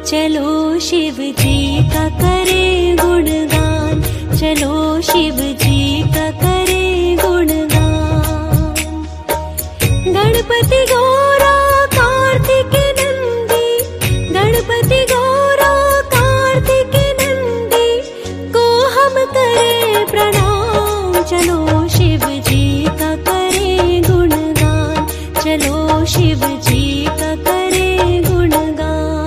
चलो शिव जी का करे गुणगान, चलो शिव जी का करे गुणगान। गणपति गौरा कार्तिक नंदी, गणपति गौरा कार्तिक नंदी को हम करे प्रणाम। चलो शिव जी का करे गुणगान, चलो शिव जी का करे गुणगान।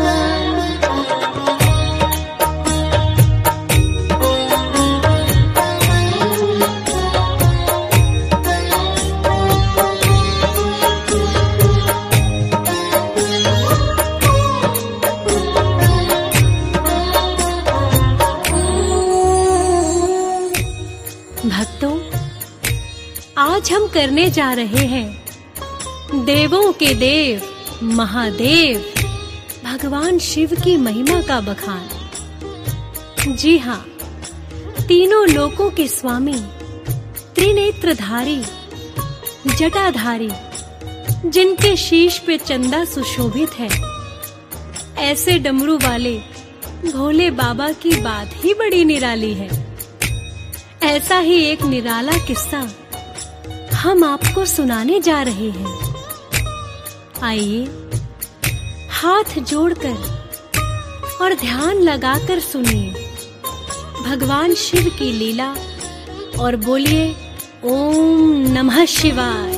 भक्तों, आज हम करने जा रहे हैं देवों के देव महादेव भगवान शिव की महिमा का बखान। जी हाँ, तीनों लोकों के स्वामी, त्रिनेत्रधारी, जटाधारी, जिनके शीश पे चंदा सुशोभित है, ऐसे डमरू वाले भोले बाबा की बात ही बड़ी निराली है। ऐसा ही एक निराला किस्सा हम आपको सुनाने जा रहे हैं। आइए हाथ जोड़कर और ध्यान लगाकर सुनिए भगवान शिव की लीला और बोलिए ओम नमः शिवाय।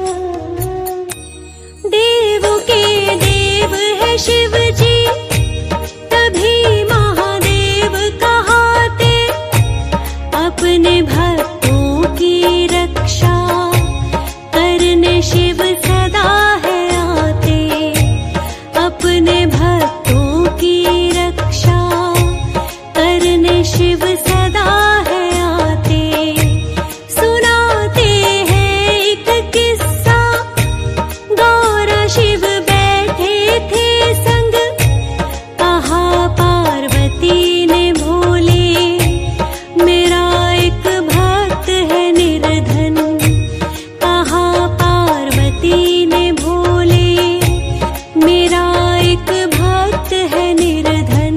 देवों के देव है शिव जी, तभी महादेव कहाते, अपने भक्तों की रक्षा करने शिव सदा है आते, अपने भक्तों की रक्षा करने शिव सदा है आते। सुनाते हैं एक किस्सा, गौरा शिव बैठे थे संग, कहा पार्वती ने भोले मेरा एक भक्त है निर्धन, कहा पार्वती ने भोले मेरा एक भक्त है निर्धन।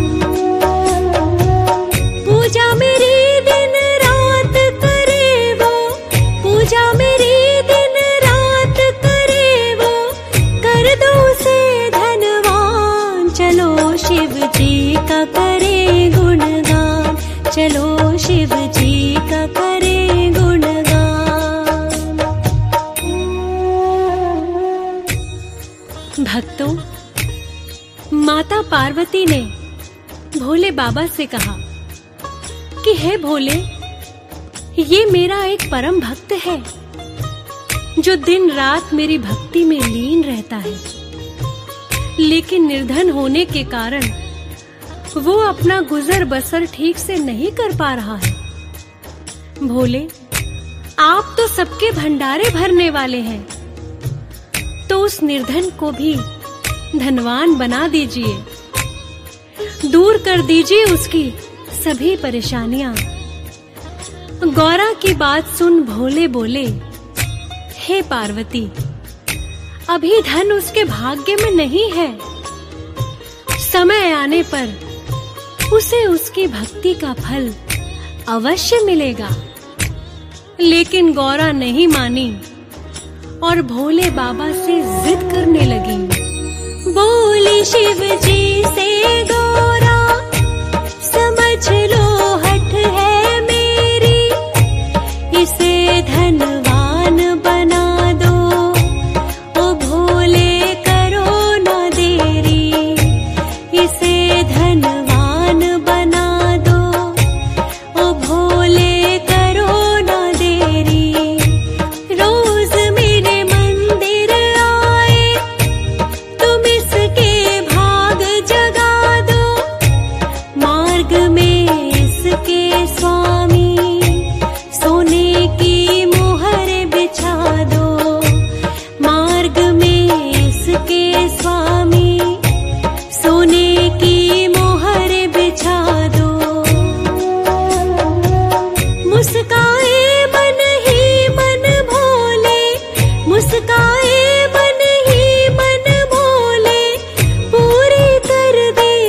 पूजा मेरी दिन रात करे वो, पूजा मेरी दिन रात करे वो, कर दो उसे धनवान। चलो शिव जी का करे गुणगान, चलो शिव जी का करे गुणगान। भक्तों, माता पार्वती ने भोले बाबा से कहा कि हे भोले, ये मेरा एक परम भक्त है जो दिन रात मेरी भक्ति में लीन रहता है, लेकिन निर्धन होने के कारण वो अपना गुजर बसर ठीक से नहीं कर पा रहा है। भोले, आप तो सबके भंडारे भरने वाले हैं, तो उस निर्धन को भी धनवान बना दीजिए, दूर कर दीजिए उसकी सभी परेशानियां। गौरा की बात सुन भोले बोले, हे पार्वती, अभी धन उसके भाग्य में नहीं है, समय आने पर उसे उसकी भक्ति का फल अवश्य मिलेगा। लेकिन गौरा नहीं मानी और भोले बाबा से जिद करने लगी। बोली शिव जी से गौरा, समझ लो हट है मेरी, इसे धनवान बना दो, ओ भोले करो ना देरी, इसे धनवान बना दो, ओ भोले करो ना देरी। रोज मेरे मंदिर आए, तुम इसके भाग जगा दो, मार्ग में इसके स्वामी सोने की मोहर बिछा दो, मार्ग में इसके स्वामी सोने की मोहर बिछा दो। मुस्काए मन ही मन भोले, मुस्काए मन ही मन भोले, पूरी कर दे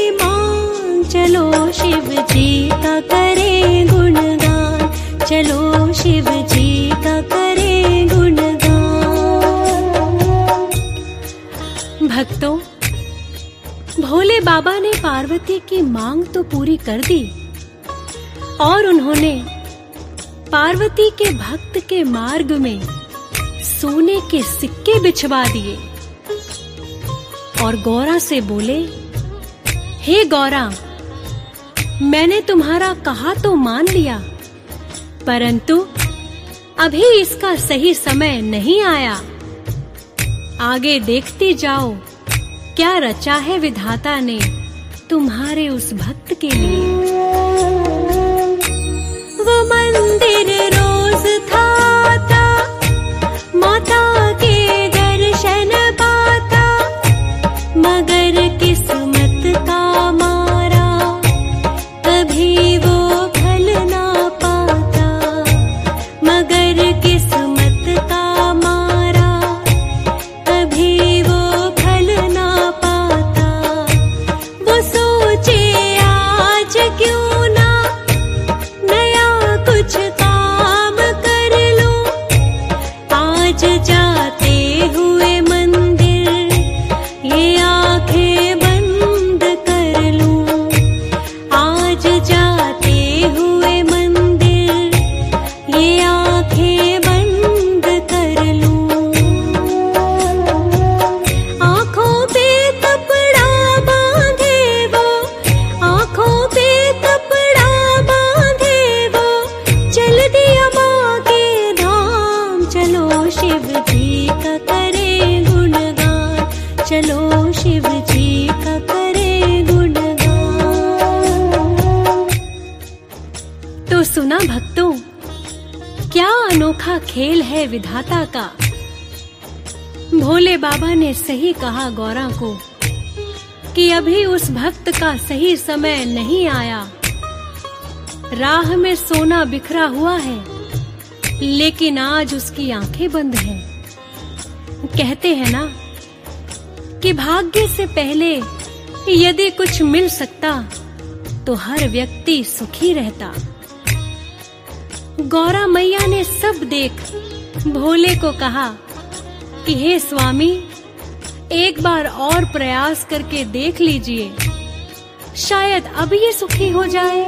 बाबा ने पार्वती की मांग तो पूरी कर दी और उन्होंने पार्वती के भक्त के मार्ग में सोने के सिक्के बिछवा दिए और गौरा से बोले, हे गौरा, मैंने तुम्हारा कहा तो मान लिया, परंतु अभी इसका सही समय नहीं आया। आगे देखती जाओ क्या रचा है विधाता ने तुम्हारे उस भक्त के लिए। वो मंदिर रोज था माता के दर्शन पाता, मगर किस्मत का मारा कभी वो फल ना पाता, मगर किस्मत का मारा कभी वो फल ना पाता। वो सोचे आज क्यों ना नया कुछ काम कर लूं, आज जाते हुए मंदिर ये आंखें बंद कर लूं, आज जाते हुए मंदिर ये आंखें बंद कर लूं। आंखों पे कपड़ा बांधे वो, आंखों पे कपड़ा बांधे वो, चल दिया माँ के धाम। चलो शिव जी का करे गुणगान, चलो शिव जी का करे गुणगान। तो सुना भक्तों, क्या अनोखा खेल है विधाता का। भोले बाबा ने सही कहा गौरा को कि अभी उस भक्त का सही समय नहीं आया। राह में सोना बिखरा हुआ है, लेकिन आज उसकी आंखें बंद हैं। कहते हैं ना कि भाग्य से पहले यदि कुछ मिल सकता तो हर व्यक्ति सुखी रहता। गौरा मैया ने सब देख भोले को कहा कि हे स्वामी, एक बार और प्रयास करके देख लीजिए, शायद अब ये सुखी हो जाए।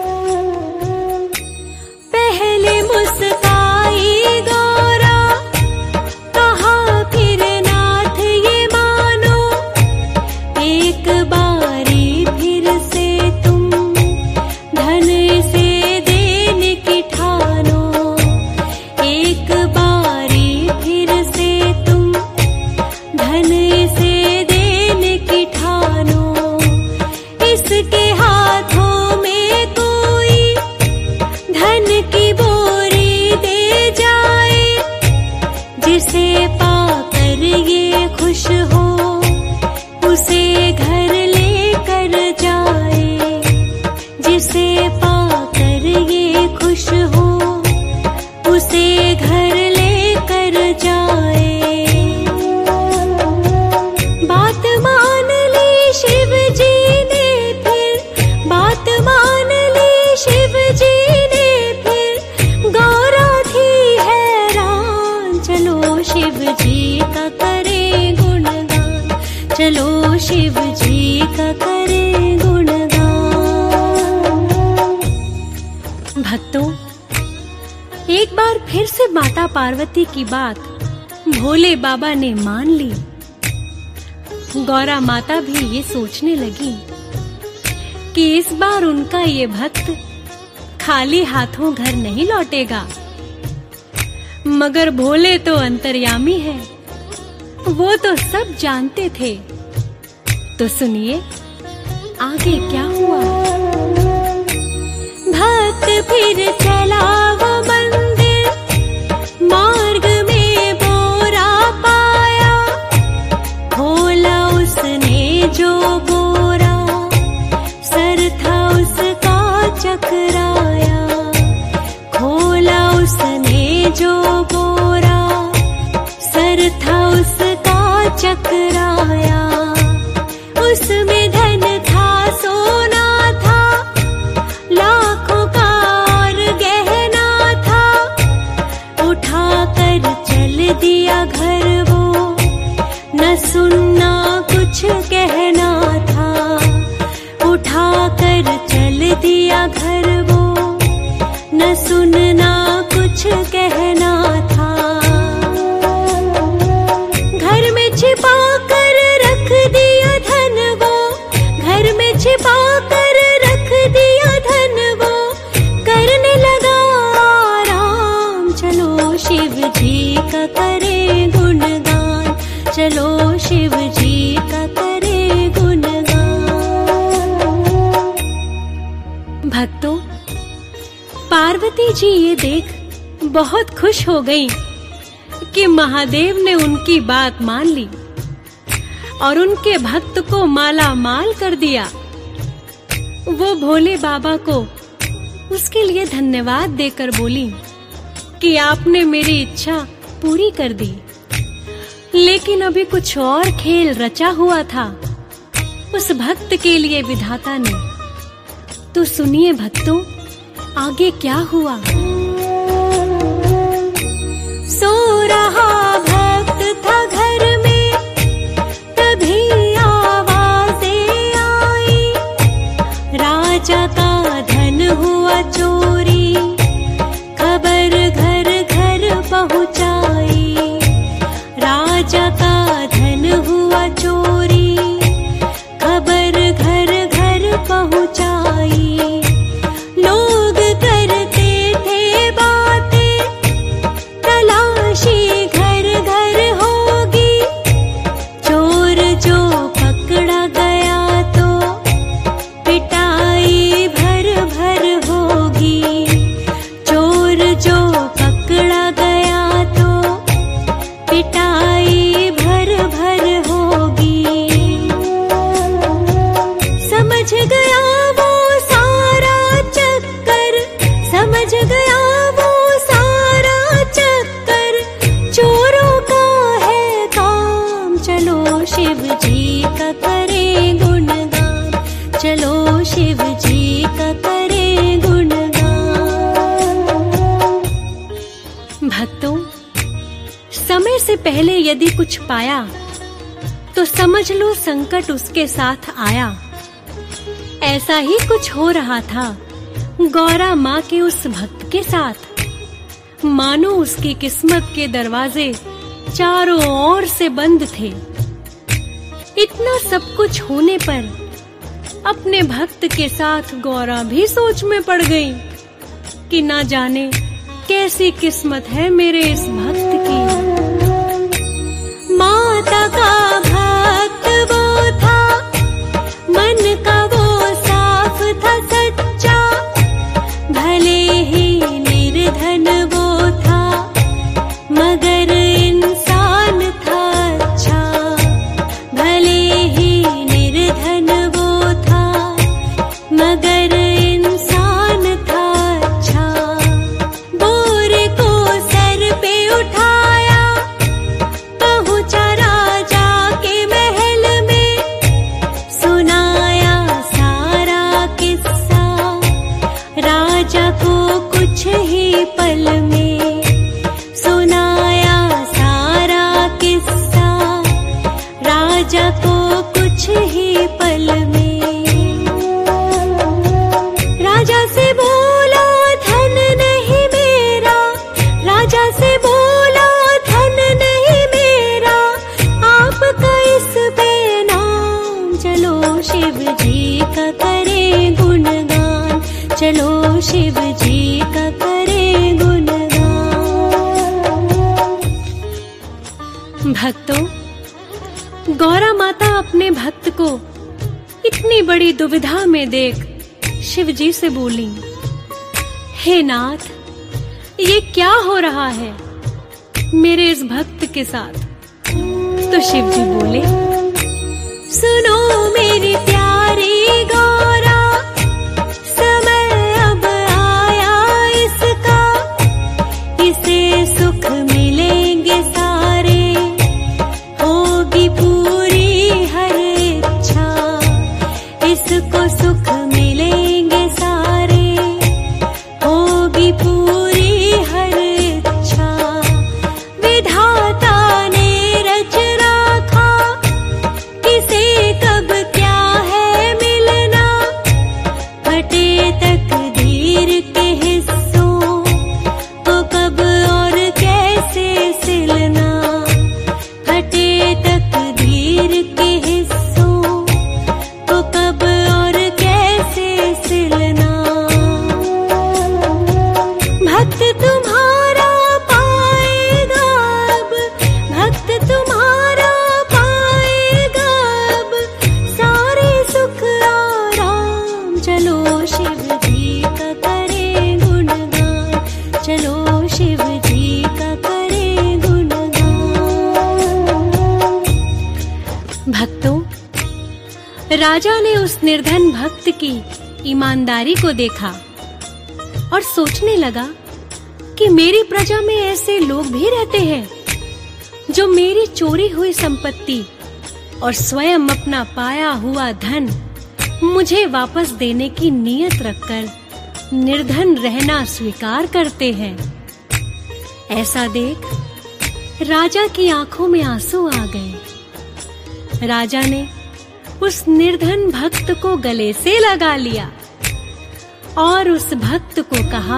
पहले मुस्काई गौरा, कहा फिर नाथ ये मानो, एक बारी फिर से तुम धन से देने की ठानो, एक बारी फिर से तुम धन से देने की ठानो। इसके हाथों में कोई धन की बोरी दे जाए, जिसे पाकर ये खुश हो उसे घर लेकर जाए, जिसे पाकर ये खुश हो उसे घर लेकर जाए। बात मान ली शिव जी ने फिर, बात मान ली शिव जी ने फिर, गौरा थी हैरान। चलो शिव जी का करे गुणगान, चलो शिव जी का करे गुणगान। भक्तों, एक बार फिर से माता पार्वती की बात भोले बाबा ने मान ली। गौरा माता भी ये सोचने लगी कि इस बार उनका ये भक्त खाली हाथों घर नहीं लौटेगा। मगर भोले तो अंतर्यामी है, वो तो सब जानते थे। तो सुनिए आगे क्या हुआ। भक्त फिर चला वो मंदिर, मार्ग में बोरा पाया, खोला उसने जो बोरा, सर था उसका चकराया, खोला उसने जो बोरा, सर था उसका चकराया। उसमें धन था, सोना था, लाखों का और गहना था, उठाकर चल दिया घर वो, न सुनना कुछ कहना था, भर वो, न सुनना कुछ कहना था। घर में छिपा कर रख दिया धन वो, घर में छिपा कर रख दिया धन वो, करने लगा आराम। चलो शिव जी का करे गुणगान, चलो शिव जी का करे गुणगान। भक्तों, पार्वती जी ये देख बहुत खुश हो गईं कि महादेव ने उनकी बात मान ली और उनके भक्त को माला माल कर दिया। वो भोले बाबा को उसके लिए धन्यवाद देकर बोली कि आपने मेरी इच्छा पूरी कर दी, लेकिन अभी कुछ और खेल रचा हुआ था उस भक्त के लिए विधाता ने। तो सुनिए भक्तों, आगे क्या हुआ। सो रहा भक्त था घर में, तभी आवाजें आई, राजा का धन हुआ चोरी, खबर घर घर पहुंचाई। राजा का धन हुआ चोरी, खबर घर घर पहुंचाई। लोग करते थे बातें, तलाशी घर घर होगी, चोर जो पकड़ा गया तो पिटाई भर भर होगी। चोर जो पकड़ा गया तो पिटाई भर भर होगी। समझ गया वो सारा चक्कर, समझ गया वो सारा चक्कर, चोरों का है काम। चलो शिव जी का करे गुणगान, चलो शिव जी का करे गुणगान। भक्तों, समय से पहले यदि कुछ पाया तो समझ लो संकट उसके साथ आया। ऐसा ही कुछ हो रहा था गौरा माँ के उस भक्त के साथ। मानो उसकी किस्मत के दरवाजे चारों ओर से बंद थे। इतना सब कुछ होने पर अपने भक्त के साथ गौरा भी सोच में पड़ गई कि ना जाने कैसी किस्मत है मेरे इस भक्त की। माता का भक्त वो था, मन का वो साफ था सच्चा, भले ही निर्धन वो था, मगर इंसान था अच्छा। भले ही निर्धन वो था, मगर इंसान था अच्छा। बोरे को सर पे उठाया, पहुंचा राजा के महल में, सुनाया सारा किस्सा, राजा को कुछ ही पल में। सुनाया सारा किस्सा, राजा को कुछ ही पल में। राजा से बोला धन नहीं मेरा, राजा से बोला धन नहीं मेरा, आपका इस पे नाम। चलो शिव जी का करे गुणगान, चलो शिव जी का करे गुणगान। भक्तों, गौरा माता अपने भक्त को इतनी बड़ी दुविधा में देख शिव जी से बोली, हे नाथ, ये क्या हो रहा है मेरे इस भक्त के साथ। तो शिव जी बोले, सुनो मेरी प्यारी गौरा, समय अब आया इसका, इसे सुख मिलेंगे सारे, होगी पूरी हर इच्छा। इसको सुख मिलेंगे सारे, होगी पूरी हर इच्छा। विधाता ने रच रखा, किसे कब क्या है भक्तों, राजा ने उस निर्धन भक्त की ईमानदारी को देखा और सोचने लगा कि मेरी प्रजा में ऐसे लोग भी रहते हैं जो मेरी चोरी हुई संपत्ति और स्वयं अपना पाया हुआ धन मुझे वापस देने की नीयत रखकर निर्धन रहना स्वीकार करते हैं। ऐसा देख राजा की आंखों में आंसू आ गए। राजा ने उस निर्धन भक्त को गले से लगा लिया और उस भक्त को कहा,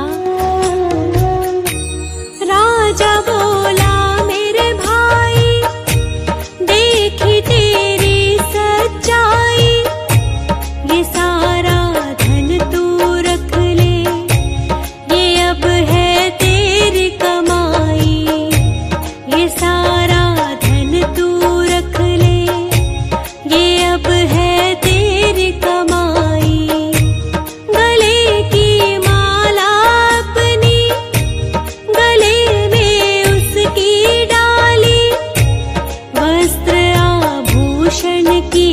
राजा बोला, मेरे भाई, देखी तेरी सच्चाई, ये सारा धन तू रख ले, ये अब है तेरी कमाई, ये सारा धन तू रख ले, ये अब है तेरी कमाई। गले की माला अपनी गले में उसकी डाली, वस्त्र आभूषण की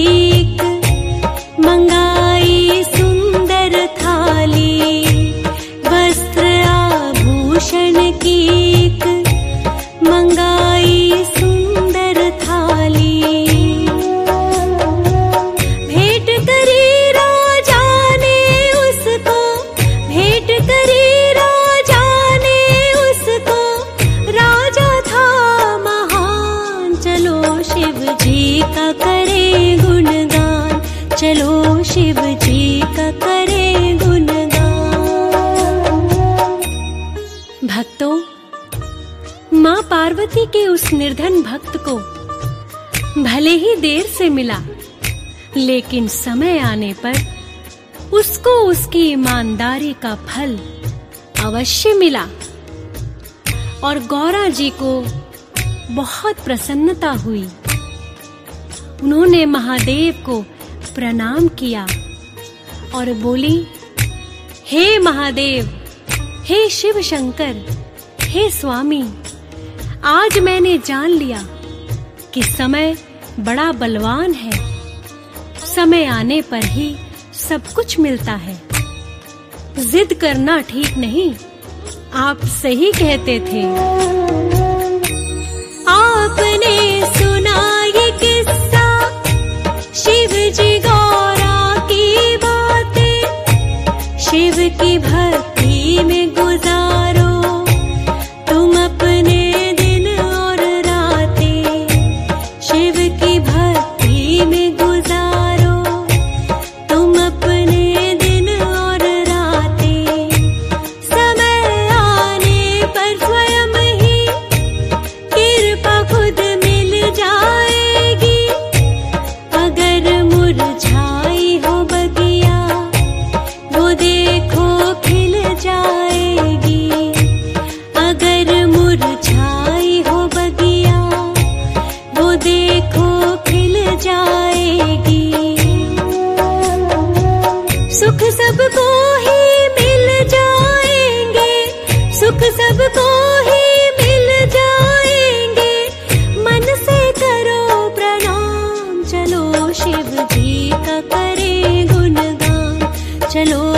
मंगाई सुंदर थाली, वस्त्र आभूषण की मंगाई सुंदर थाली। भेंट करी राजा ने उसको, भेंट करी राजा ने उसको, राजा था महान। चलो शिव जी का करे गुणगान, चलो शिव जी का करे गुणगान। भक्तों, माँ पार्वती के उस निर्धन भक्त को भले ही देर से मिला, लेकिन समय आने पर उसको उसकी ईमानदारी का फल अवश्य मिला और गौरा जी को बहुत प्रसन्नता हुई। उन्होंने महादेव को प्रणाम किया और बोली, हे महादेव, हे शिव शंकर, हे स्वामी, आज मैंने जान लिया कि समय बड़ा बलवान है। समय आने पर ही सब कुछ मिलता है। जिद करना ठीक नहीं, आप सही कहते थे। आपने सुना ये किस्सा, शिव जी गौरा की बातें, शिव की भक्ति में गुजारो तुम अपने दिन और रातें, शिव की भक्ति में गुजारो तुम अपने दिन और रातें। समय आने पर स्वयं ही कृपा खुद मिल जाएगी, अगर मुरझाई हो बगिया वो देखो खिल जाएगी, अगर मुरझाई हो बगिया वो देखो खिल जाएगी। सुख सबको ही मिल जाएंगे, सुख सबको ही मिल जाएंगे, मन से करो प्रणाम। चलो शिव जी का करे गुणगान, चलो